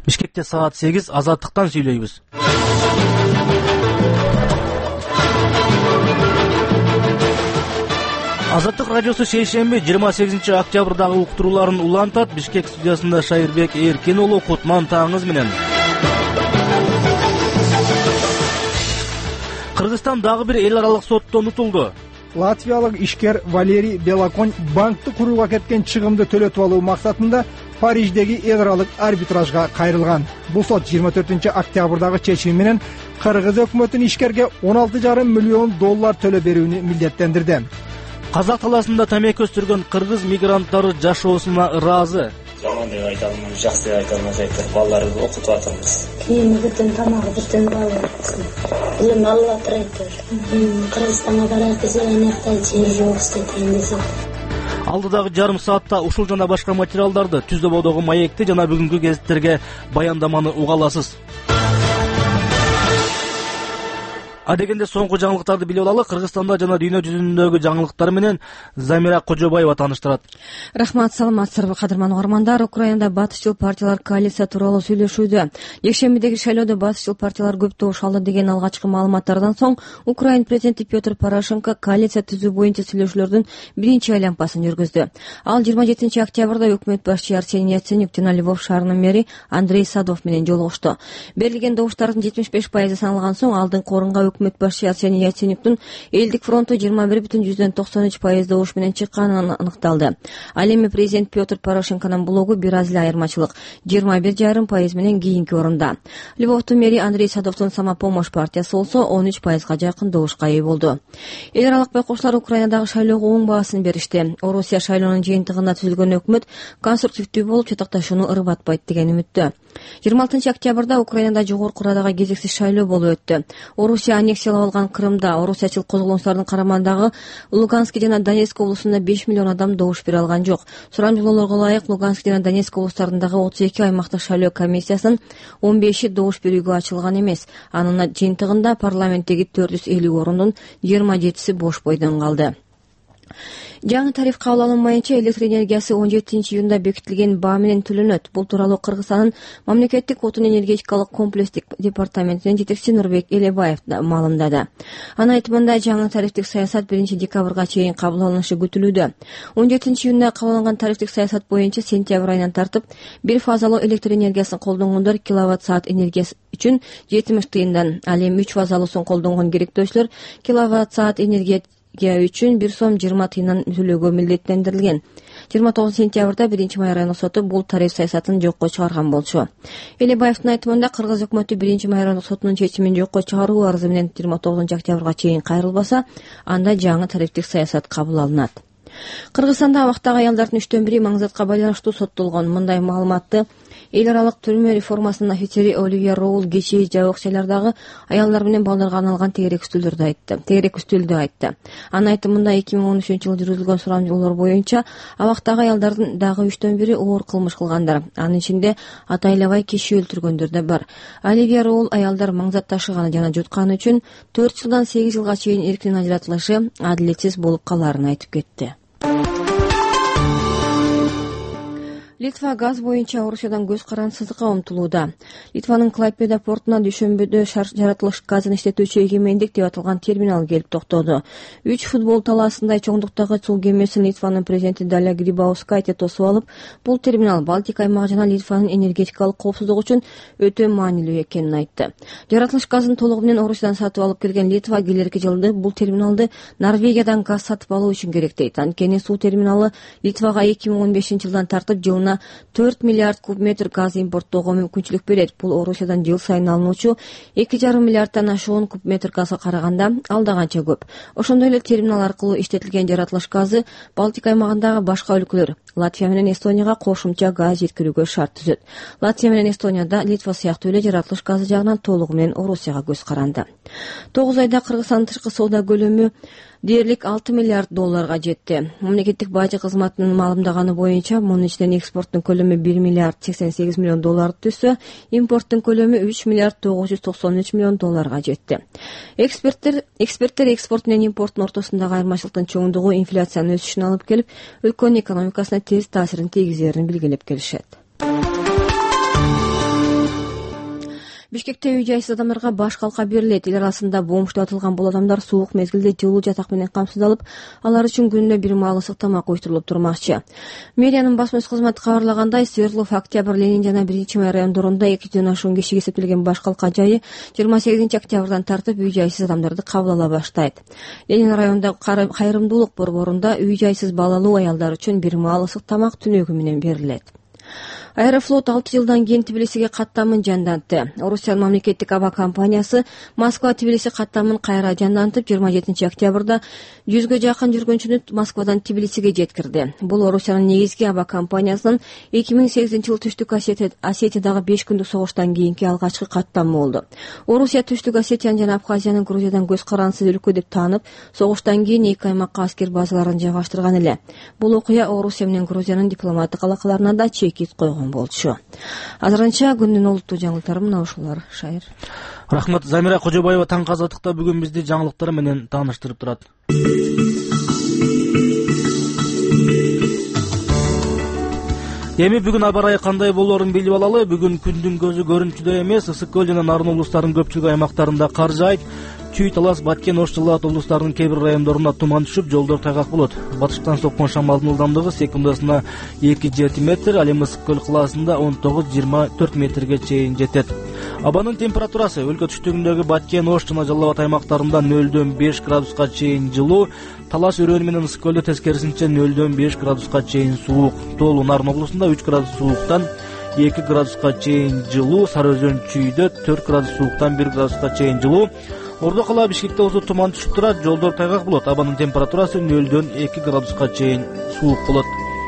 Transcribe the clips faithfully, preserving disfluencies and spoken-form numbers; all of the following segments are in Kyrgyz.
Бишкекте саат сегиз, Азаттыктан сүйлөйбүз. Азаттык радиосу шейшемби жыйырма сегизинчи октябрдагы уктурууларын улантат. Бишкек студиясында Шайырбек Эркин уулу, Кутман таңыңыз менен. Кыргызстан дагы бир эл аралык соттон утулду. Латвиялык ишкер Валерий Белоконь банкты курууга кеткен чыгымды төлөтүп алуу максатында Париждеги эл аралык арбитражга кайрылган. Бул сот жыйырма төртүнчү октябрдагы чечими менен Кыргыз өкмөтүн ишкерге он алты жарым миллион доллар төлөп берүүнү милдеттендирди. Казак талаасында тамеки өстүргөн кыргыз мигранттары жашоосуна ыраазы. Жаман деп айта алмайм, жакшы деп айта алмайм, айтыр. Балдарыбызды окутуп атабыз. Кийими бүтүн, тамагы бүтүн балдарыбыз. Билем Алла тиректер. Кыргызстанга барайык десе, анакта жер жок, иштетейин десе. Алдыдагы жарым саатта ушул жана башка материалдарды, Түздө маекти жана бүгүнкү гезиттерге баяндаманы уга аласыз. Адегенде соңку жаңылыктарды билип алалы. Кыргызстанда жана дүйнө жүзүндөгү жаңылыктар менен Замира Кожобаева тааныштырат. Рахмат, саламатсыздарбы кадырман угармандар. Украинада батышчыл партиялар коалиция тууралуу сүйлөшүүдө. Жекшембидеги шайлоодо батышчыл партиялар көп добуш алды деген алгачкы маалыматтардан соң Украин президенти Петр Порошенко коалиция түзүү боюнча сүйлөшүүлөрдүн биринчи айланпасын жүргүздү. Ал жыйырма жетинчи октябрда өкмөт башчы Арсений Яценюк жана Львов шаарынын мэри Андрей Садов менен жолугушту. Берилген добуштардын жетимиш беш пайызы саналган соң алдыңкы орунга өкмөт башчы Арсений Яценюктун элдик фронту жыйырма бир бүтүн жүздөн токсон үч пайыз добуш менен чыкканы аныкталды. Ал эми президент Петр Порошенконун блогу бир аз эле айырмачылык жыйырма бир жарым пайыз менен кийинки орунда. Львовдун мэри Андрей Садовдун Самопомощь партиясы болсо он үч пайызга жакын добушка ээ болду. Эл аралык байкоочулар Украинадагы шайлоого оң баасын беришти. Орусия шайлоонун жыйынтыгында түзүлгөн өкмөт конструктивдүү болуп, чатакташууну ырбатпайт деген үмүттө. жыйырма алтынчы октябрда Украинада жогорку Радага кезексиз шайлоо болуп өттү. Орусия аннексиялап алган Крымда орусиячыл козголоңчулардын карамагындагы Луганск жана Донецк облусунда беш миллион адам добуш бере алган жок. Сурамжылоолорго ылайык Луганск жана Донецк облустарындагы отуз эки аймактык шайлоо комиссиясынын он беши добуш берүүгө ачылган эмес. Анын жыйынтыгында парламенттеги төрт жүз элүү орундун жыйырма жетиси бош бойдон калды. Жаңы тариф кабыл алынмайынча электр энергиясы он жетинчи июнда бекитилген баа менен төлөнөт. Бул тууралуу Кыргызстандын мамлекеттик отун энергетикалык комплекстик департаментинин жетекчиси Нурбек Элебаев маалымдады. Анын айтымында жаңы тарифтик саясат биринчи декабрга чейин кабыл алынышы күтүлүүдө. он жетинчи июнда кабыл алынган тарифтик саясат боюнча сентябрь айынан тартып бир фазалуу электр энергиясын колдонгондор киловатт саат энергиясы үчүн жетимиш тыйындан, ал эми үч фазалуусун колдонгон керектөөчүлөр киловатт саат энергия үчүн бир сом жыйырма тыйындан төлөөгө милдеттендирилген. жыйырма тогузунчу сентябрда биринчи май райондук соту бул тариф саясатын жокко чыгарган болчу. Элебаевдин айтымында Кыргыз өкмөтү биринчи май райондук сотунун чечимин жокко чыгаруу арызы менен жыйырма тогузунчу октябрга чейин кайрылбаса, анда жаңы тарифтик саясат кабыл алынат. Кыргызстанда абактагы аялдардын үчтөн бири маңзатка байланыштуу соттолгон. Мындай маалыматты эл аралык түрмө реформасынын офицери Оливия Роул кечээ жабык жайлардагы аялдар менен балдарга арналган тегерек үстөлдөрдө айтты. Тегерек үстөлдө айтты. Анын айтымында эки миң он үчүнчү жылы жүргүзүлгөн сурамжылоолор боюнча абактагы аялдардын дагы үчтөн бири оор кылмыш кылгандар. Анын ичинде атайлабай киши өлтүргөндөр да бар. Оливия Роул аялдар маңзат ташыганы жана жутканы үчүн төрт жылдан сегиз жылга чейин эркинен ажыратылышы адилетсиз болуп калаарын айтып кетти. Литва газ боюнча Орусиядан көз карансыздыкка умтулууда. Литванын Клайпеда портуна дүйшөмбүдө жаратылыш газын иштетүүчү эгемендик деп аталган терминал келип токтоду. үч футбол талаасындай чоңдуктагы суу кемесин Литванын президенти Даля Грибаускайте тосуп алып, бул терминал Балтика аймагы жана Литванын энергетикалык коопсуздугу үчүн өтө маанилүү экенин айтты. Жаратылыш газын толугу менен Орусиядан сатып алып келген Литва келерки жылды бул терминалды Норвегиядан газ сатып алуу үчүн керек дейт. Анткени суу терминалы Литвага эки миң он бешинчи жылдан тартып жылына төрт миллиард куб метр газ импорттоого мүмкүнчүлүк берет. Бул Орусиядан жыл сайын алынуучу эки жарым миллиарддан ашуун куб метр газга караганда алда канча көп. Ошондой эле терминал аркылуу иштетилген жаратылыш газы Балтика аймагындагы башка өлкөлөр Латвия менен Эстонияга кошумча газ жеткирүүгө шарт түзөт. Латвия менен Эстонияда Литва сыяктуу эле жаратылыш газы жагынан толугу менен Орусияга көз каранды. тогуз айда Кыргызстандын тышкы соода көлөмү дээрлик алты миллиард долларга жетти. Мамлекеттик бажы кызматынын маалымдаганы боюнча мунун ичинен экспорттун көлөмү бир миллиард сексен сегиз миллион долларды түзсө, импорттун көлөмү үч миллиард тогуз жүз токсон үч миллион долларга жетти. Эксперттер эксперттер экспорт менен импорттун ортосундагы айырмачылыктын чоңдугу инфляциянын өсүшүн алып келип, өлкөнүн экономикасына терс таасирин тийгизерин белгилеп келишет. Бишкекте үй жайсыз адамдарга баш калка берилет. Эл арасында боомуштатылган бул адамдар суук мезгилде жылуу жатак менен камсыздалып, алар үчүн күнүнө бир маал ысык тамак уюштурулуп турмакчы. Мэриянын басма кызматы кабарлагандай, Свердлов, Октябрь, Ленин жана биринчи май райондорунда эки жүздөн ашуун кишиге эсептелген баш калка жайы жыйырма сегизинчи октябрдан тартып үй жайсыз адамдарды кабыл ала баштайт. Ленин районундагы кайрымдуулук борборунда үй жайсыз балалуу аялдар үчүн бир маал ысык тамак түнөгү менен берилет. Аэрофлот алты жылдан кийин Тбилисиге каттамын жандантты. Орусиянын мамлекеттик аба компаниясы Москва-Тбилиси каттамын кайра жандантып, жыйырма жетинчи октябрда жүзгө жакын жүргөнчүнү Москвадан Тбилисиге жеткирди. Бул Орусиянын негизги аба компаниясынын эки миң сегизинчи жылы Түштүк Осетиядагы беш күндүк согуштан кийинки алгачкы каттамы болду. Орусия Түштүк Осетияны жана Абхазияны Грузиядан көз карансыз өлкө деп таанып, согуштан кийин эки аймакка аскер базаларын жайгаштырган эле. Бул окуя Орусия менен Грузиянын дипломаттык алакаларына да чекит койгон болчу. Азырынча күндүн олуттуу жаңылыктары мына ушулар. Шайыр. Рахмат. Замира Кожобаева таңкы азаттыкта бүгүн бизди жаңылыктар менен тааныштырып турат. Эми бүгүн аба ырайы кандай болоорун билип алалы. Бүгүн күндүн көзү көрүнчүдөй эмес. Ысык көл жана Нарын облустарынын көпчүлүк аймактарында кар жаайт. Чүй, Талас, Баткен, Ош, Жалал облустарынын кээ бир райондорунда туман түшүп, жолдор тайгак болот. Батыштан соккон шамалдын ылдамдыгы секундасына эки жети метр, ал эми Ысык көл кылаасында он тогуз жыйырма төрт метрге чейин жетет. Абанын температурасы өлкө түштүгүндөгү Баткен, Ош жана Жалал Абад аймактарында нөлдөн беш градуска чейин жылуу, Талас өрөөнү менен Ысык көлдө тескерисинче нөлдөн беш градуска чейин суук. Тоолуу Нарын облусунда үч градус сууктан эки градуска чейин жылуу, Сары Өзөн Чүйдө төрт градус сууктан бир градуска чейин жылуу. Ордо кала Бишкекте болсо туман түшүп турат, жолдор тайгак болот. Абанын температурасы нөлдөн эки градуска чейин суук болот.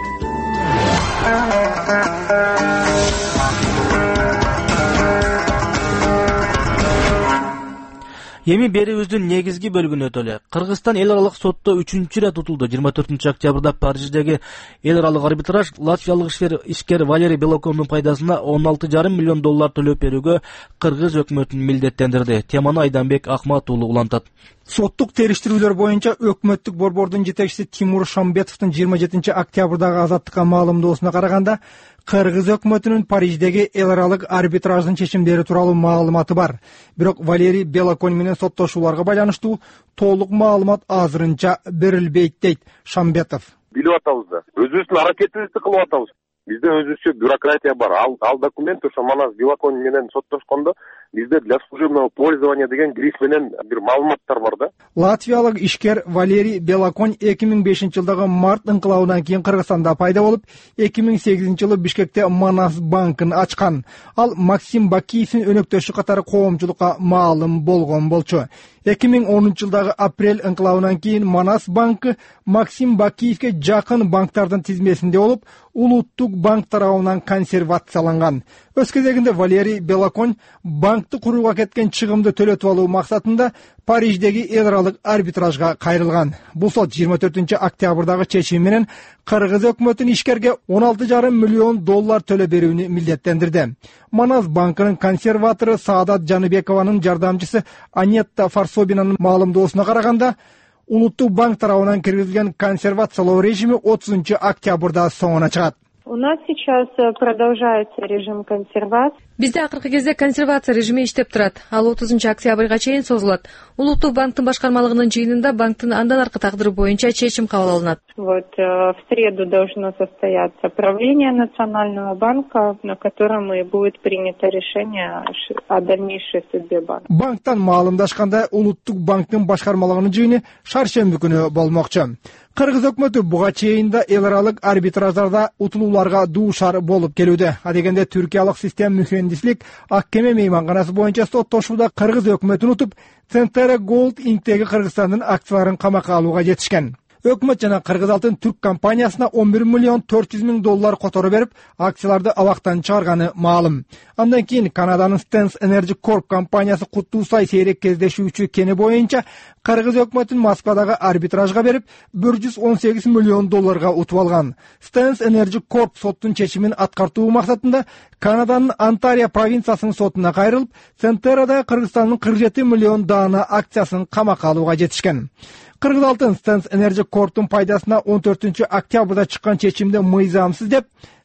Эми берүүбүздүн негизги бөлүгүнө өтөлү. Кыргызстан эл аралык сотто үчүнчү ирет утулду. жыйырма төртүнчү октябрда Париждеги эл аралык арбитраж латвиялык ишкер Валерий Белокондун пайдасына он алты жарым миллион доллар төлөп берүүгө Кыргыз өкмөтүн милдеттендирди. Теманы Айданбек Акмат уулу улантат. Соттук териштирүүлөр боюнча өкмөттүк борбордун жетекчиси Тимур Шамбетовдун жыйырма жетинчи октябрдагы азаттыкка маалымдоосуна караганда, Кыргыз өкмөтүнүн Париждеги эл аралык арбитраждын чечимдери тууралуу маалыматы бар. Бирок Валерий Белоконь менен соттошууларга байланыштуу толук маалымат азырынча берилбейт дейт Шамбетов. Билип атабыз да. Өзүбүздүн аракетибизди кылып атабыз. Бизде өзүнчө бюрократия бар. Ал, ал документ ошо манас Белоконь менен соттошкондо бизде для служебного пользования деген гриф менен бир маалыматтар бар да. Латвиялык ишкер Валерий Белоконь эки миң бешинчи жылдагы март ыңкылабынан кийин Кыргызстанда пайда болуп, эки миң сегизинчи жылы Бишкекте Манас банкын ачкан. Ал Максим Бакиевдин өнөктөшү катары коомчулукка маалым болгон болчу. эки миң онунчу жылдагы апрель ыңкылабынан кийин Манас банкы Максим Бакиевге жакын банктардын тизмесинде болуп, улуттук банк тарабынан консервацияланган. Өз кезегинде Валерий Белоконь банкты курууга кеткен чыгымды төлөтүп алуу максатында Париждеги эл аралык арбитражга кайрылган. Бул сот жыйырма төртүнчү октябрдагы чечими менен Кыргыз өкмөтүн ишкерге он алты жарым миллион доллар төлөп берүүнү милдеттендирди. Манас банкынын консерватору Саадат Жаныбекованын жардамчысы Анетта Фарсобинанын маалымдоосуна караганда, улуттук банк тарабынан киргизилген консервациялоо режими отузунчу октябрда соңуна чыгат. У нас сейчас продолжается режим консервации. Бизде акыркы кезде консервация режими иштеп турат. Ал отузунчу октябрга чейин созулат. Улуттук банктын башкармалыгынын жыйынында банктын андан аркы тагдыры боюнча чечим кабыл алынат. Вот в среду должно состояться правление Национального банка, на котором и будет принято решение о дальнейшей судьбе банка. Банктан маалымдашканда улуттук банктын башкармалыгынын жыйыны шаршемби күнү болмокчу. Кыргыз өкмөтү буга чейин да эл аралык арбитраждарда утулууларга дуушар болуп келүүдө. Адегенде Түркиялык систем мухендислик Аккеме мейманканасы боюнча соттошууда Кыргыз өкмөтүн утуп, Центера Голд Инктеги Кыргызстандын акцияларын камакка алууга жетишкен. Өкмөт жана Кыргыз алтын түрк компаниясына он бир миллион төрт жүз миң доллар которо берип, акцияларды абактан чыгарганы маалым. Андан кийин Канаданын Stans Energy Corp компаниясы Куттуусай сейрек кездешүүчү кени боюнча Кыргыз өкмөтүн Москвадагы арбитражга берип, бир жүз он сегиз миллион долларга утуп алган. Stans Energy Corp соттун чечимин аткартуу максатында Канаданын Онтарио провинциясынын сотуна кайрылып, Центерада Кыргызстандын кырк жети миллион даана акциясын камакка алууга жетишкен. Кыргыз алтын Stans Energy Corp'тун пайдасына он төртүнчү октябрда чыккан чечимди мыйзамсыз деп,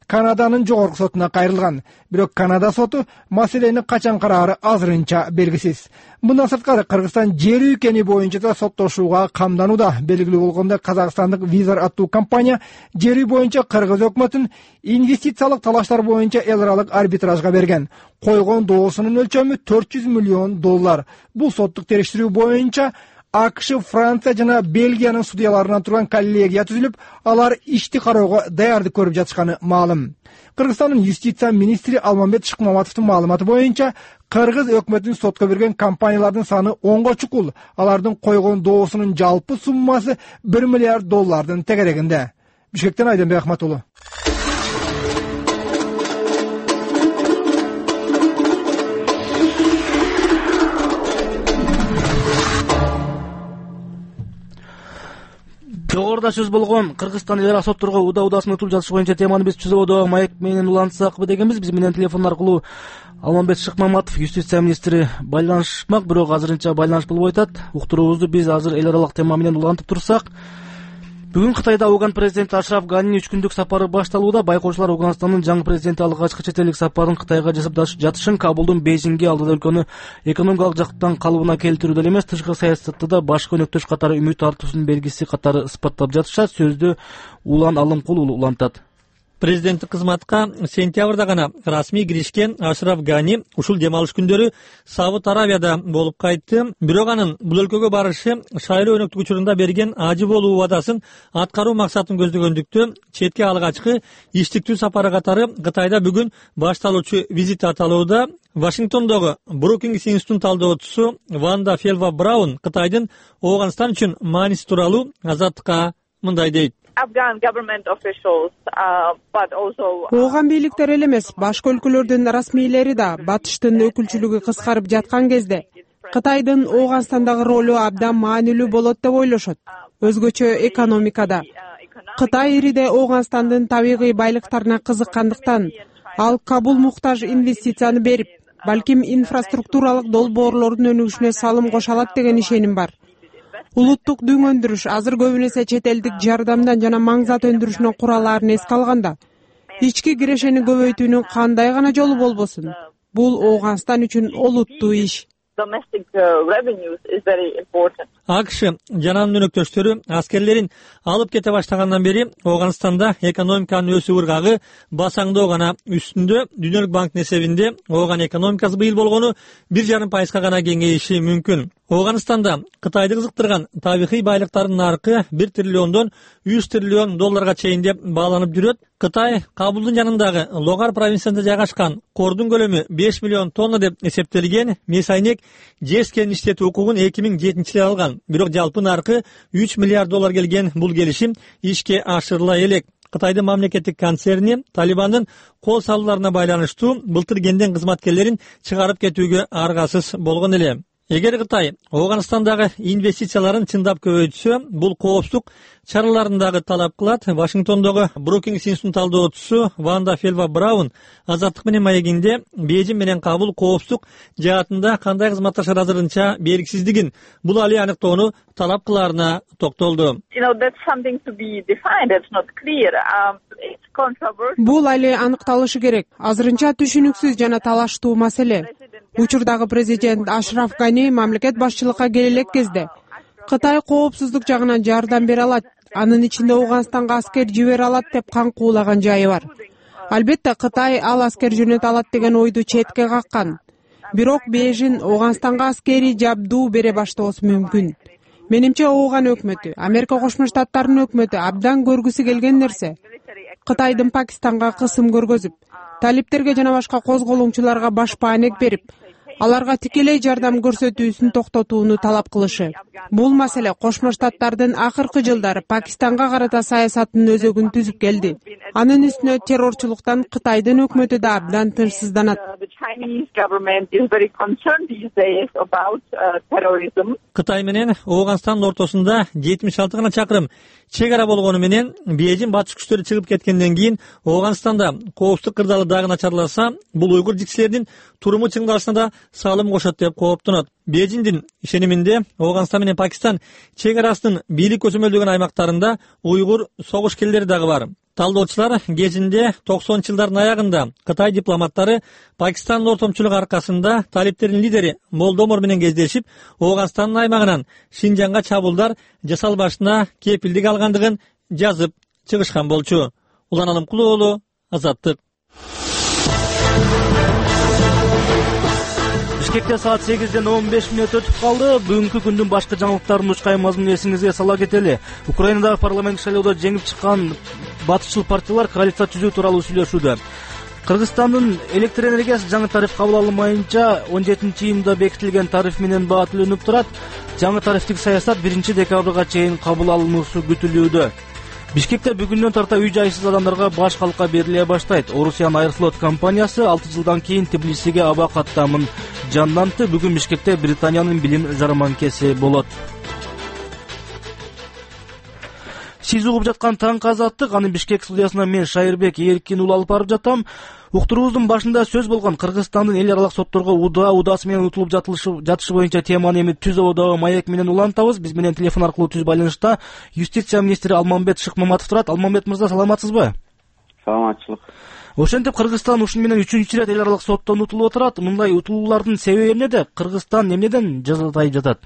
Канаданын жогорку сотуна кайрылган. Бирок Канада соту маселени качан караары азырынча белгисиз. Мындан сырткары Кыргызстан жер ülkени боюнча да соттошууга камданууда. Белгилүү болгондой казакстандык Визар аттуу компания жер үй боюнча Кыргыз өкмөтүн инвестициялык талаштар боюнча эл аралык арбитражга берген. Койгон доосунун өлчөмү төрт жүз миллион доллар. Бул соттук териштирүү боюнча АКШ, Франция жана Бельгиянын судьяларынан турган коллегия түзүлүп, алар ишти кароого даярдык көрүп жатышканы маалым. Кыргызстандын юстиция министри Алмамбет Шыкмаматовдун маалыматы боюнча, Кыргыз өкмөтүнүн сотко берген компаниялардын саны онго чукул. Алардын койгон доосунун жалпы суммасы бир миллиард доллардын тегерегинде. Бишкектен Айденбек Ахматулу. Жогоруда сөз болгон Кыргызстан эл ара сотторго уда-удасын өтүп жатышы боюнча теманы биз түзөөдө маек менен улантсакпы дегенбиз. Биз менен телефон аркылуу Алмамбет Шыкмаматов, юстиция министри байланышмак, бирок азырынча байланыш болбой атат. Уктуруубузду биз азыр эл аралык тема менен улантып турсак, бүгүн Кытайда Ауган президенти Ашраф Ганинин үч күндүк сапары башталууда. Байкоочулар Ауганстандын жаңы президенти алгачкы чет элдик сапарын Кытайга жасап жатышын, Кабулдун Бейжиңге алдыда өлкөнү экономикалык жактан калыбына келтирүүдө эле эмес, тышкы саясатта да баш көнөктөш катары үмүт артуусунун белгиси катары ысбаттап жатышат. Сөздү Улан Алымкул улантат. Президенттик кызматка сентябрда гана расмий киришкен Ашраф Гани ушул дем алыш күндөрү Сауд Аравияда болуп кайтты. Бирок анын бул өлкөгө барышы шайлоо өнөктүк учурунда берген ажы болуу убадасын аткаруу максатын көздөгөндүктөн четке алгачкы иштиктүү сапары катары Кытайда бүгүн башталуучу визит аталууда. Вашингтондогу Брукингс институтунун талдоочусу Ванда Фелва Браун Кытайдын Ооганстан үчүн мааниси тууралуу Азаттыкка мындай дейт. Ооган бийликтер эле эмес, башка өлкөлөрдүн расмийлери да батыштын өкүлчүлүгү кыскарып жаткан кезде Кытайдын Ооганстандагы ролу абдан маанилүү болот деп ойлошот. Өзгөчө экономикада. Кытай ириде Ооганстандын табигый байлыктарына кызыккандыктан ал Кабул муктаж инвестицияны берип, балким инфраструктуралык долбоорлордун өнүгүшүнө салым кошо алат деген ишеним бар. Улуттук дүң өндүрүш азыр көбүн эсе чет элдик жардамдан жана маңзат өндүрүшүнүн куралдарын эске алганда, ички кирешени көбөйтүүнүн кандай гана жолу болбосун. Бул Ооганстан үчүн олуттуу иш. АКШ жана анын өнөктөштөрү аскерлерин алып кете баштагандан бери Ооганстанда экономиканын өсүү ыргагы басаңдоо гана үстүндө. Дүйнөлүк банктын эсебинде Ооган экономикасы быйыл болгону бир жарым пайызга гана кеңейиши мүмкүн. Ооганстанда Кытайды кызыктырган табигый байлыктардын наркы бир триллиондон үч триллион долларга чейин деп бааланып жүрөт. Кытай Кабулдун жанындагы Логар провинциясында жайгашкан кордун көлөмү беш миллион тонна деп эсептелген месайнек жез кенин иштетүү укугун эки миң жетинчи жылы алган. Бирок жалпы наркы үч миллиард доллар келген бул келишим ишке ашырыла элек. Кытайдын мамлекеттик концерни Талибандын кол салууларына байланыштуу былтыр кенден кызматкерлерин чыгарып кетүүгө аргасыз болгон эле. Эгер Кытай Ооганстандагы инвестицияларын чындап көбөйтсө, бул коопсуздук чараларын дагы талап кылат. Вашингтондогу Брукингс институтунун талдоочусу Ванда Фелва Браун Азаттык менен маегинде Бейжиң менен Кабул коопсуздук жаатында кандай кызматташар азырынча белгисиздигин бул али аныктоону талап кылаарына токтолду. Бул али аныкталышы керек. Азырынча түшүнүксүз жана талаштуу маселе. Учурдагы президент Ашраф Гани мамлекет башчылыкка келе элек кезде Кытай коопсуздук жагынан жардам бере алат, анын ичинде Ооганстанга аскер жибере алат деп каңкуулаган жайы бар. Албетте Кытай ал аскер жөнөтө алат деген ойду четке каккан. Бирок Бейжиң Ооганстанга аскери жабдуу бере баштоосу мүмкүн. Менимче Ооган өкмөтү, Америка Кошмо Штаттарынын өкмөтү абдан көргүсү келген нерсе Кытайдын Пакистанга кысым көргөзүп, талиптерге жана башка козголоңчуларга баш баанек берип, аларга тикелей жардам көрсөтүүсүн токтотууну талап кылышы. Бул маселе Кошмо Штаттардын акыркы жылдары Пакистанга карата саясатынын өзөгүн түзүп келди. Анын үстүнө террорчулуктан Кытайдын өкмөтү да абдан тынчсызданат. Кытай менен Ооганстандын ортосунда жетимиш алты гана чакырым чек ара болгону менен Бейжиң батыш күчтөрү чыгып кеткенден кийин Ооганстанда коопсуздук кырдаалы дагы начарласа, бул уйгур жикчилердин туруму чыңдалышына да салым кошот деп кооптонот. Бейжиңдин ишениминде Ооганстан менен Пакистан чек арасынын бийлик көзөмөлдөгөн аймактарында уйгур согушкерлери дагы бар. Талдоочулар кезинде токсонунчу жылдардын аягында Кытай дипломаттары Пакистандын ортомчулугу аркасында талиптердин лидери Молдомор менен кездешип, Ооганстандын аймагынан Шинжанга чабуулдар жасалбашына кепилдик алгандыгын жазып чыгышкан болчу. Улан Алымкулуу уулу, Азаттык. Бишкекте саат сегизден он беш мүнөт өтүп калды. Бүгүнкү күндүн башкы жаңылыктарын учкай мазмунун эсиңизге сала кетели. Украинадагы парламенттик шайлоодо жеңип чыккан батышчыл партиялар коалиция түзүү тууралуу сүйлөшүүдө. Кыргызстандын электр энергиясы жаңы тариф кабыл алынмайынча он жетинчи июнда бекитилген тариф менен баа төлөнүп турат. Жаңы тарифтик саясат биринчи декабрга чейин кабыл алынуусу күтүлүүдө. Бишкекте бүгүндөн тарта үй жайсыз адамдарга баш калка бериле баштайт. Орусиян Аэрофлот компаниясы алты жылдан кийин Тбилисиге аба каттамын жандантты. Бүгүн Бишкекте Британиянын билим жарманкеси болот. Сиз угуп жаткан Таңкы Азаттык, аны Бишкек студиясынан мен Шайырбек Эркин уулу алып барып жатам. Уктуруубуздун башында сөз болгон Кыргызстандын эл аралык сотторго удаа удасы менен утулуп жатышы боюнча теманы эми түз ободогу маек менен улантабыз. Биз менен телефон аркылуу түз байланышта юстиция министри Алмамбет Шыкмаматов турат. Алмамбет мырза, саламатсызбы? Саламатчылык. Ошентип Кыргызстан ушуну менен үчүнчү ирет эл аралык соттон утулуп отурат. Мындай утулуулардын себеби эмнеде? Кыргызстан эмнеден жазатайып жатат?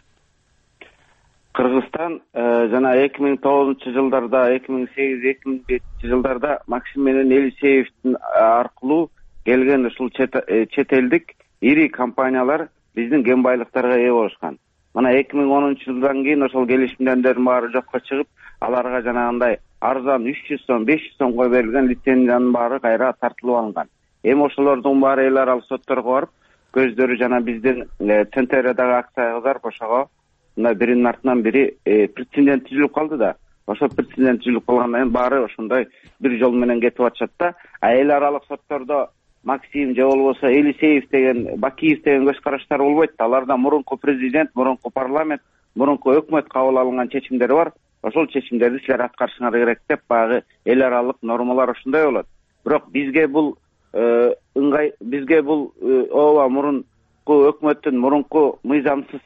Кыргызстан жана эки миң тогузунчу жылдарда, эки миң сегиз эки миң жетинчи жылдарда Максим менен Елисеевдин аркылуу келген ушул чет элдик ири компаниялар биздин кен байлыктарга ээ болушкан. Мына эки миң онунчу жылдан кийин ошол келишимдердин баары жокко чыгып, аларга жанагындай арзан үч жүз сом, беш жүз сомго берилген лицензиянын баары кайра тартылып алынган. Эми ошолордун баары эл аралык сотторго барып, көздөрү жана биздин Центериядагы акциягыздар ошого мына биринин артынан бири прецедент түзүлүп калды да. Ошол прецедент түзүлүп калгандан кийин баары ошондой бир жол менен кетип атышат да. А эл аралык соттордо Максим же болбосо Елисеев деген, Бакиев деген көз караштар болбойт. Аларда мурунку президент, мурунку парламент, мурунку өкмөт кабыл алган чечимдери бар. Ошол чечимдерди силер аткарышыңар керек деп багы эл аралык нормалар ошондой болот. Бирок бизге бул ыңгай, бизге бул ооба мурунку өкмөттүн, мурунку мыйзамсыз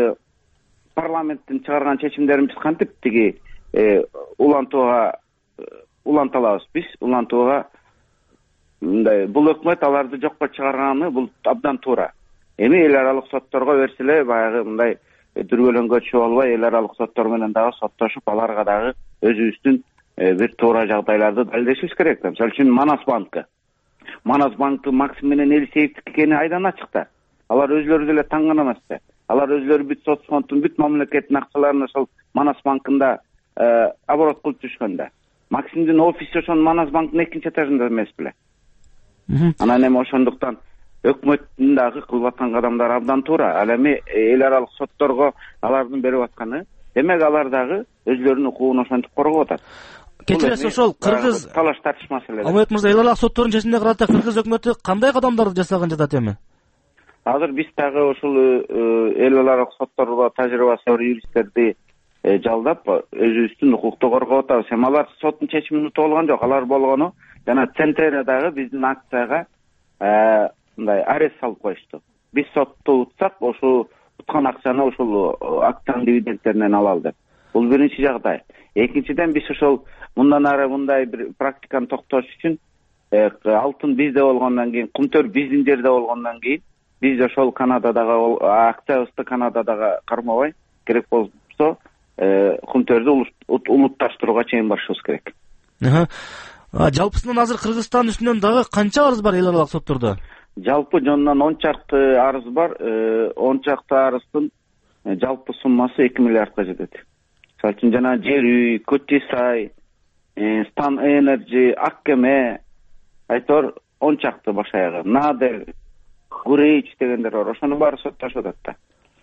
парламенттин чыгарган чечимдерин биз кантип тиги улантууга уланта алабыз? Биз улантууга мындай бул өкмөт аларды жокко чыгарганы бул абдан туура. Эми эл аралык сотторго берселе баягы мындай дүрбөлөңгө түшүп албай эл аралык соттор менен дагы соттошуп, аларга дагы өзүбүздүн бир туура жагдайларды далилдешибиз керек. Мисалы үчүн Манас банкы. Манас банкы Максим менен Елисеевдики экени айдан ачык да. Алар өзлөрү деле таң гана эмес да. Алар өзлөрү бүт соцфонддун бүт мамлекеттин акчаларын ошол Манас банкында оборот кылып жүрүшкөн да. Максимдин офиси ошол Манас банктын экинчи этажында эмес беле. Анан эми ошондуктан өкмөттүн дагы кылып аткан кадамдары абдан туура. Ал эми эл аралык сотторго алардын берип атканы, демек алар дагы өзлөрүнүн укугун ошентип коргоп атат. Кечиресиз, ошол кыргыз талаш тартыш маселе. Алмамбет мырза, эл аралык соттордун чечимине карата кыргыз өкмөтү кандай кадамдарды жасаган жатат эми? Азыр биз дагы ушул эл аралык сотторго тажрыйбасы бар юристтерди жалдап, өзүбүздүн укукту коргоп атабыз. Эми алар соттун чечимин утуп алган жок. Алар болгону жана Центериядагы биздин акцияга мындай арест салып коюшту. Биз сотту утсак, ошол уткан акчаны ошол акциянын дивидендтеринен алалы деп. Бул биринчи жагдай. Экинчиден биз ошол мындан ары мындай бир практиканы токтош үчүн алтын бизде болгондон кийин, кумтөр биздин жерде болгондон кийин биз ошол Канададагы акциябызды Канададагы кармабай, керек болсо кумтөрдү улутташтырууга чейин барышыбыз керек. Жалпысынан азыр Кыргызстан үстүнөн дагы канча арыз бар эл аралык соттордо? Жалпы жонунан он чакты арыз бар. он чакты арыздын жалпы суммасы эки миллиардка жетет. Мисалы үчүн жана Жер үй, Көтүсай, Стан Энерджи, Аккеме, айтор он чакты баш аягы, Надер, Гурейч дегендер бар. Ошонун баары соттошуп атат да.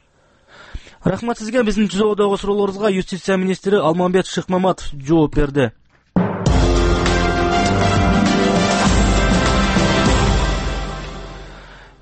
Рахмат сизге. Биздин түз ободогу суроолорубузга юстиция министри Алмамбет Шыкмаматов жооп берди.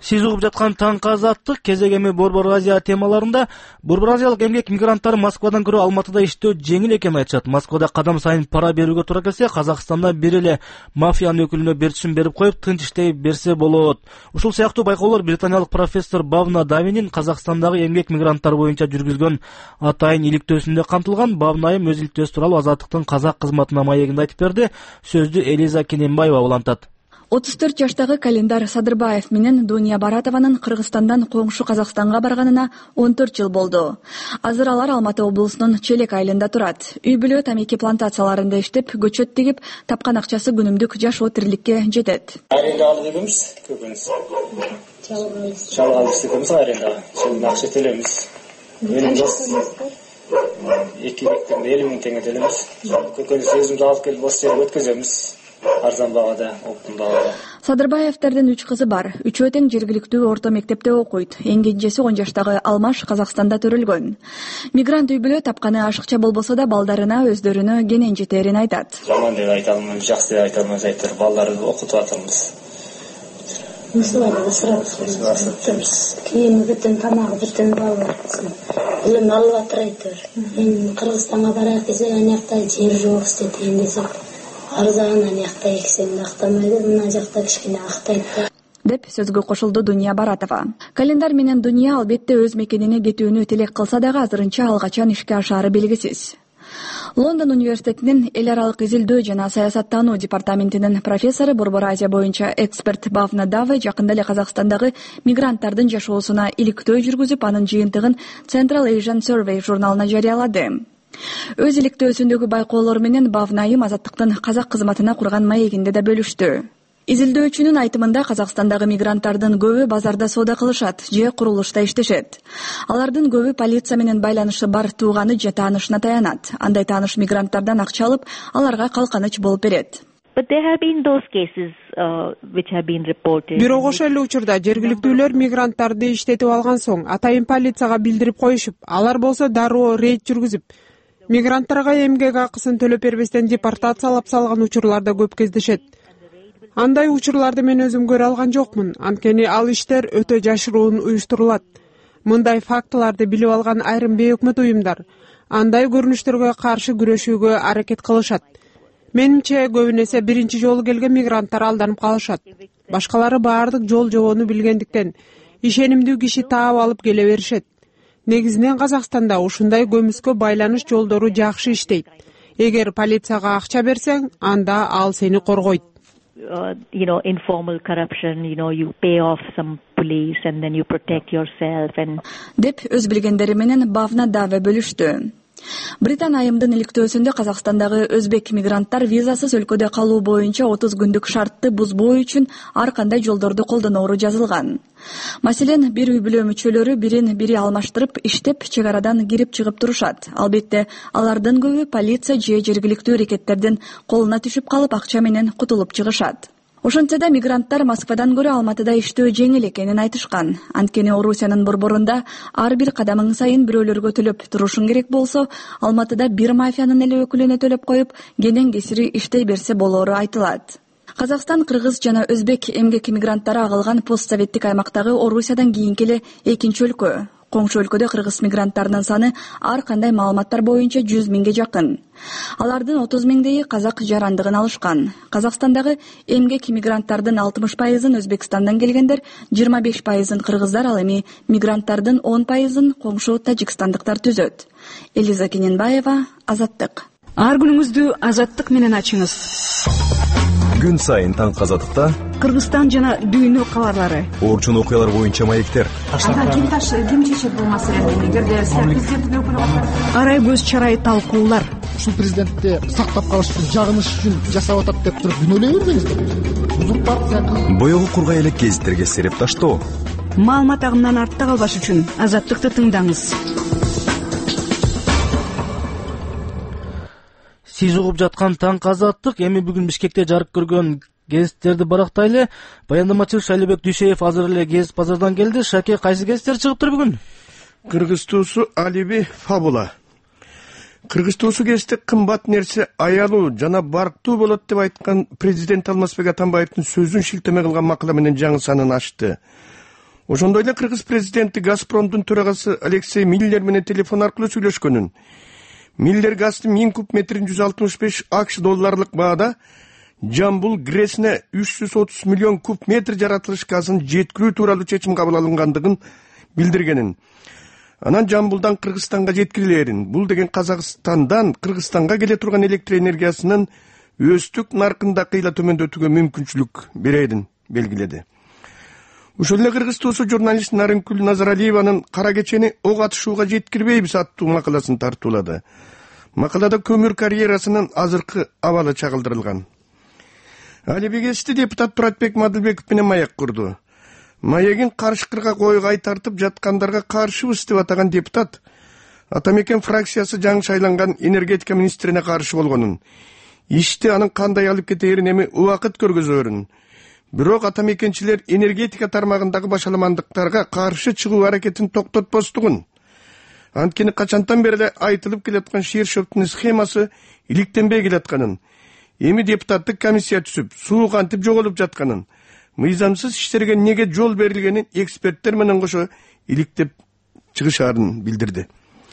Сиз угуп жаткан таңкы азаттык кезегеми Борбор Азия темаларында. Борбор Азиялык эмгек мигранттары Москвадан көрө Алматыда иштөө жеңил экенин айтышат. Москвада кадам сайын пара берүүгө туура келсе, Казакстанда бир эле мафиянын өкүлүнө бертишим берип коюп, тынч иштей берсе болот. Ушул сыяктуу байкоолор британиялык профессор Бавна Давинин Казакстандагы эмгек мигранттар боюнча жүргүзгөн атайын иликтөөсүндө камтылган. Бавна айым өз иликтөөсү тууралуу Азаттыктын казак кызматына маегинде айтып берди. Сөздү Элиза Кененбаева улантат. отуз төрт жаштагы Календар Садырбаев менен Дуния Баратованын Кыргызстандан коңшу Казакстанга барганына он төрт жыл болду. Азыр алар Алматы облусунун Челек айылында турат. Үй бүлө тамеки плантацияларында иштеп, көчөт тигип, тапкан акчасы күнүмдүк жашоо тириликке жетет. Аренда алып жүрөбүз, көбүнчө. Жалга алып жүрөбүз аренда. Жылына акча төлөйбүз. Менин дос эки гектарда элүү миң теңге төлөйбүз. Көкөнүз өзүмүз алып келип осы жерге өткөзөбүз. Арзан багада, оптун багада. Садырбаевтердин үч кызы бар. Үчөө тең жергиликтүү орто мектепте окуйт. Эң кенжеси он жаштагы Алмаш Казакстанда төрөлгөн. Мигрант үй бүлө тапканы ашыкча болбосо да балдарына өздөрүнө кенен жетерин айтат. Жаман деп айта алмайм, жакшы деп айта алмайм, айтыр. Балдарды окутуп атырмыз. Мусуларды ысырап кийими бүтүн, тамагы бүтүн балдар. Билим алып атыр айтыр. Мен Кыргызстанга барайык десек, анакта жер жок истетейин десек. Арзан анакта эксең актамайды, мына жакта кичине актайт деп сөзгө кошулду Дуния Баратова. Календар менен Дуния албетте өз мекенине кетүүнү тилек кылса дагы азырынча ал качан ишке ашаары белгисиз. Лондон университетинин эл аралык изилдөө жана саясаттануу департаментинин профессору, Борбор Азия боюнча эксперт Бавна Даве жакында эле Казакстандагы мигранттардын жашоосуна иликтөө жүргүзүп, анын жыйынтыгын Central Asian Survey журналына жарыялады. Өз иликтөөсүндөгү байкоолор менен Бавна айым Азаттыктын казак кызматына курган маегинде да бөлүштү. Изилдөөчүнүн айтымында Казакстандагы мигранттардын көбү базарда соода кылышат же курулушта иштешет. Алардын көбү полиция менен байланышы бар тууганы же таанышына таянат. Андай тааныш мигранттардан акча алып, аларга калканыч болуп берет. Бирок ошол эле учурда жергиликтүүлөр мигранттарды иштетип алган соң атайын полицияга билдирип коюшуп, алар болсо дароо рейд жүргүзүп, мигранттарга эмгек акысын төлөп бербестен депортациялап салган учурлар да көп кездешет. Андай учурларды мен өзүм көрө алган жокмун, анткени ал иштер өтө жашыруун уюштурулат. Мындай фактыларды билип алган айрым бейөкмөт уюмдар андай көрүнүштөргө каршы күрөшүүгө аракет кылышат. Менимче көбүн эсе биринчи жолу келген мигранттар алданып калышат. Башкалары баардык жол жобону билгендиктен ишенимдүү киши таап алып келе беришет. Негизинен Казакстанда ушундай көмүскө байланыш жолдору жакшы иштейт. Эгер полицияга акча берсең, анда ал сени коргойт. Uh, you know, informal corruption, you know, you pay off some police and then you protect yourself and... деп өз билгендери менен Бавна Даве бөлүштү. Британ айымдын иликтөөсүндө Казакстандагы өзбек мигранттар визасыз өлкөдө калуу боюнча отуз күндүк шартты бузбоо үчүн ар кандай жолдорду колдоноору жазылган. Маселен, бир үй бүлө мүчөлөрү бирин бири алмаштырып иштеп, чек арадан кирип чыгып турушат. Албетте, алардын көбү полиция же жергиликтүү эрекеттердин колуна түшүп калып акча менен кутулуп чыгышат. Ошентсе да мигранттар Москвадан көрө Алматыда иштөө жеңил экенин айтышкан. Анткени Орусиянын борборунда ар бир кадамың сайын бирөөлөргө төлөп турушуң керек болсо, Алматыда бир мафиянын эле өкүлүнө төлөп коюп, кенен кесири иштей берсе болоору айтылат. Казакстан, кыргыз жана өзбек эмгек мигранттары агылган постсоветтик аймактагы Орусиядан кийинки эле экинчи өлкө. Коңшу өлкөдө кыргыз мигранттарынын саны ар кандай маалыматтар боюнча жүз миңге жакын. Алардын отуз миңдейи казак жарандыгын алышкан. Казакстандагы эмгек мигранттардын алтымыш пайызын Өзбекстандан келгендер, жыйырма беш пайызын кыргыздар, ал эми мигранттардын он пайызын коңшу тажикстандыктар түзөт. Элиза Кененбаева, Азаттык. Ар күнүңүздү Азаттык менен ачыңыз. Күн сайын таңкы Азаттыкта Кыргызстан жана дүйнө кабарлары, орчун окуялар боюнча маектер. Анда ким ташы, ким чечет бул маселени? Эгерде президенттин өкүлү арай көз чарай талкуулар. Ушул президентти сактап калыш үчүн, жагыныш үчүн жасап атат деп туруп күнөөлөй бербеңиздер. Узурпак сыяктуу. Боёгу кургай элек гезиттерге сереп таштоо. Маалымат агымынан артта калбаш үчүн Азаттыкты тыңдаңыз. Сиз угуп жаткан таңкы Азаттык. Эми бүгүн Бишкекте жарык көргөн гезиттерди барактайлы. Баяндамачы Шайлебек Дүйшеев азыр эле гезит базардан келди. Шаке, кайсы гезиттер чыгыптыр бүгүн? Кыргыз туусу алиби фабула. Кыргыз туусу гезити кымбат нерсе аялуу жана барктуу болот деп айткан президент Алмазбек Атамбаевдин сөзүн шилтеме кылган макала менен жаңы санын ачты. ошондой эле кыргыз президенти Газпромдун төрагасы Алексей Миллер менен телефон аркылуу сүйлөшкөнүн. Миллер газдын миң куб метрин жүз алтымыш беш акш долларлык баада Жамбул ГРЭСине үч жүз отуз миллион куб метр жаратылыш газын жеткирүү тууралуу чечим кабыл алынгандыгын билдиргенин. Анан Жамбулдан Кыргызстанга жеткирилерин, бул деген Казакстандан Кыргызстанга келе турган электр энергиясынын өстүк наркында кыйла төмөндөтүүгө мүмкүнчүлүк берерин белгиледи. Ошол эле Кыргыз туусу журналист Нарынкүл Назаралиеванын кара кечени ок атышууга жеткирбейбиз аттуу макаласын тартуулады. Макалада көмүр карьерасынын азыркы абалы чагылдырылган. Алибегести депутат Туратбек Мадылбеков менен маяк курду. Маягин каршыкырга койгай тартып жаткандарга каршыбыз деп атаган депутат Атамекен фракциясы жаңы шайланган энергетика министрине каршы болгонун, ишти анын кандай алып кетерин эми убакыт көргөзөрүн. Бирок атамекенчилер энергетика тармагындагы башаламандыктарга каршы чыгуу аракетин токтотпостугун. Анткени качантан бери эле айтылып келаткан шир шөптүн схемасы иликтенбей келатканын, эми депутаттык комиссия түзүп, суу кантип жоголуп жатканын, мыйзамсыз иштерге неге жол берилгенин эксперттер менен кошо иликтеп чыгышаарын билдирди.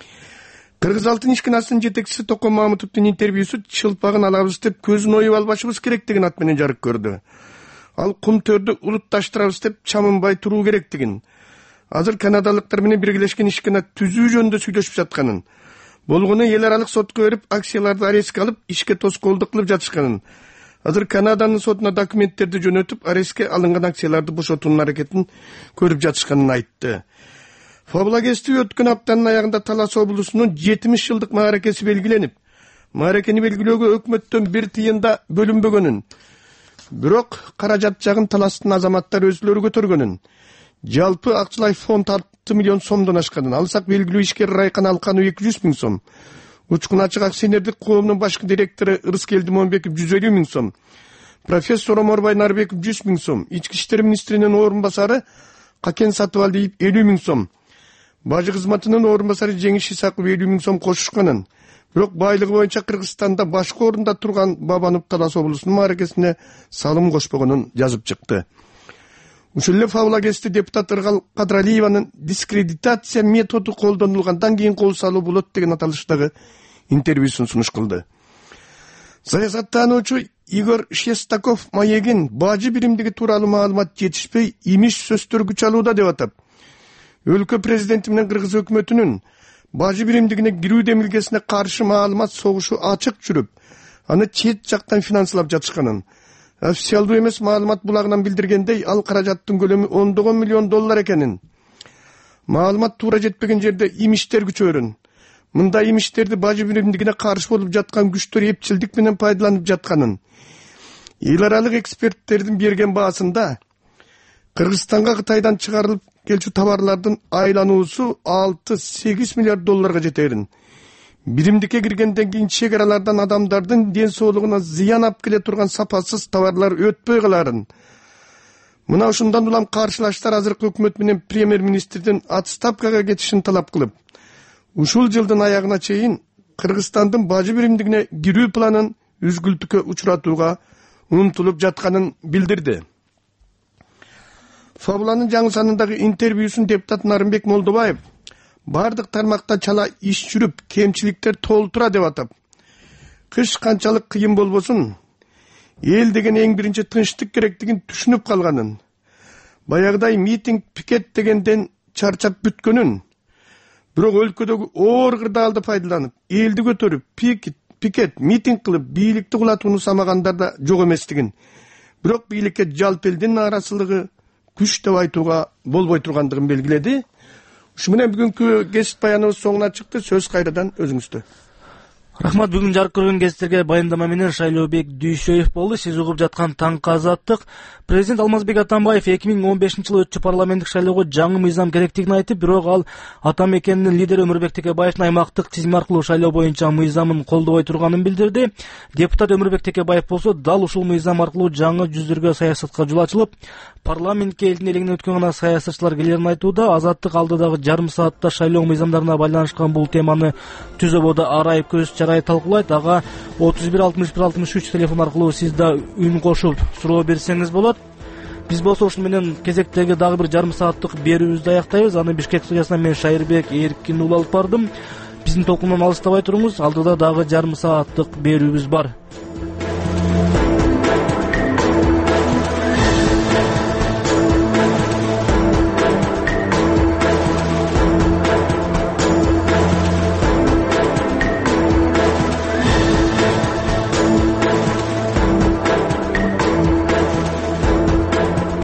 Кыргыз Алтын ишканасынын жетекчиси Токон Мамытовдун интервьюсу чылпагын алабыз деп көзүн оюп албашыбыз керектигин ат менен жарык көрдү. Ал кум төрдү улутташтырабыз деп чамынбай туруу керектигин, азыр канадалыктар менен биргелешкен ишкана түзүү жөнүндө сүйлөшүп жатканын, болгону эл аралык сотко берип акцияларды арестке алып ишке тоскоолдук кылып жатышканын, азыр Канаданын сотуна документтерди жөнөтүп арестке алынган акцияларды бошотуунун аракетин көрүп жатышканын айтты. Фабула кести өткөн аптанын аягында Талас облусунун жетимиш жылдык мааракеси белгиленип, мааракени белгилөөгө өкмөттөн бир тыйын да бөлүнбөгөнүн, бирок каражат жагын Таластын азаматтары өзүлөрү көтөргөнүн, жалпы акчалай фонд алты миллион сомдон ашканын, алсак белгилүү ишкер Райкан Алканов эки жүз миң сом, Учкун ачык акционердик коомунун башкы директору Ырыскелди Момбеков жүз элүү миң сом, профессор Оморбай Нарбеков жүз миң сом, ички иштер министринин орун басары Какен Сатыбалдиев элүү миң сом, бажы кызматынын орун басары Жеңиш Исаков элүү миң сом кошушканын, бирок байлыгы боюнча Кыргызстанда башкы орунда турган Бабанов Талас облусунун мааракесине салым кошпогонун жазып чыкты. Ушул эле Фабула кести депутат Ыргал Кадралиеванын дискредитация методу колдонулгандан кийин кол салуу болот деген аталыштагы интервьюсун сунуш кылды. Саясаттануучу Игорь Шестаков маегин бажы биримдиги тууралуу маалымат жетишпей имиш сөздөр күч алууда деп атап, өлкө президенти менен Кыргыз өкмөтүнүн бажы биримдигине кирүү демилгесине каршы маалымат согушу ачык жүрүп, аны чет жактан финансылап жатышканын, официалдуу эмес маалымат булагынан билдиргендей, ал каражаттын көлөмү ондогон миллион доллар экенин, маалымат туура жетпеген жерде имиштер күчөрүн, мындай имиштерди бажы биримдигине каршы болуп жаткан күчтөр эпчилдик менен пайдаланып жатканын, эл аралык эксперттердин берген баасында Кыргызстанга Кытайдан чыгарылып келчү товарлардын айлануусу алты сегиз миллиард долларга жетерин, биримдикке киргенден кийин чек аралардан адамдардын ден соолугуна зыян алып келе турган сапасыз товарлар өтпөй каларын. Мына ушундан улам каршылаштар азыркы өкмөт менен премьер-министрдин отставкага кетишин талап кылып, ушул жылдын аягына чейин Кыргызстандын бажы биримдигине кирүү планын үзгүлтүккө учуратууга умтулуп жатканын билдирди. Фабуланын жаңы санындагы интервьюсун депутат Нарынбек Молдобаев бардык тармакта чала иш жүрүп, кемчиликтер толтура деп атап, кыш канчалык кыйын болбосун, эл деген эң биринчи тынчтык керектигин түшүнүп калганын, баягыдай митинг, пикет дегенден чарчап бүткөнүн, бирок өлкөдөгү оор кырдаалды пайдаланып, элди көтөрүп, пикет, пикет, митинг кылып, бийликти кулатууну самагандар да жок эместигин, бирок бийликке жалпы элдин нааразычылыгы күч деп айтууга болбой тургандыгын белгиледи. Ушу менен бүгүнкү кесип баяныбыз соңуна чыкты. Сөз кайрадан өзүңүздө. Рахмат, бүгүн жарык көргөн кесиптерге баяндама менен Шайлообек Дүйшөев болду. Сиз угуп жаткан Таңкы Азаттык. Президент Алмазбек Атамбаев эки миң он бешинчи жылы өтчү парламенттик шайлоого жаңы мыйзам керектигин айтып, бирок ал Атамекендин лидери Өмүрбек Текебаевдин аймактык тизим аркылуу шайлоо боюнча мыйзамын колдобой турганын билдирди. Депутат Өмүрбек Текебаев болсо дал ушул мыйзам аркылуу жаңы жүздөргө саясатка жол ачылып, парламентке элдин элегинен өткөн гана саясатчылар келерин айтууда. Азаттык алдыдагы жарым саатта шайлоо мыйзамдарына байланышкан бул теманы түз ободо арайып көз чарай талкуулайт. Ага отуз бир алтымыш бир алтымыш үч телефон аркылуу сиз да үн кошуп суроо берсеңиз болот. Биз болсо ушун менен кезектеги дагы бир жарым сааттык берүүбүздү аяктайбыз. Аны Бишкек студиясынан мен Шайырбек Эркин уулу алып бардым. Биздин толкундан алыстабай туруңуз. Алдыда дагы жарым сааттык берүүбүз бар.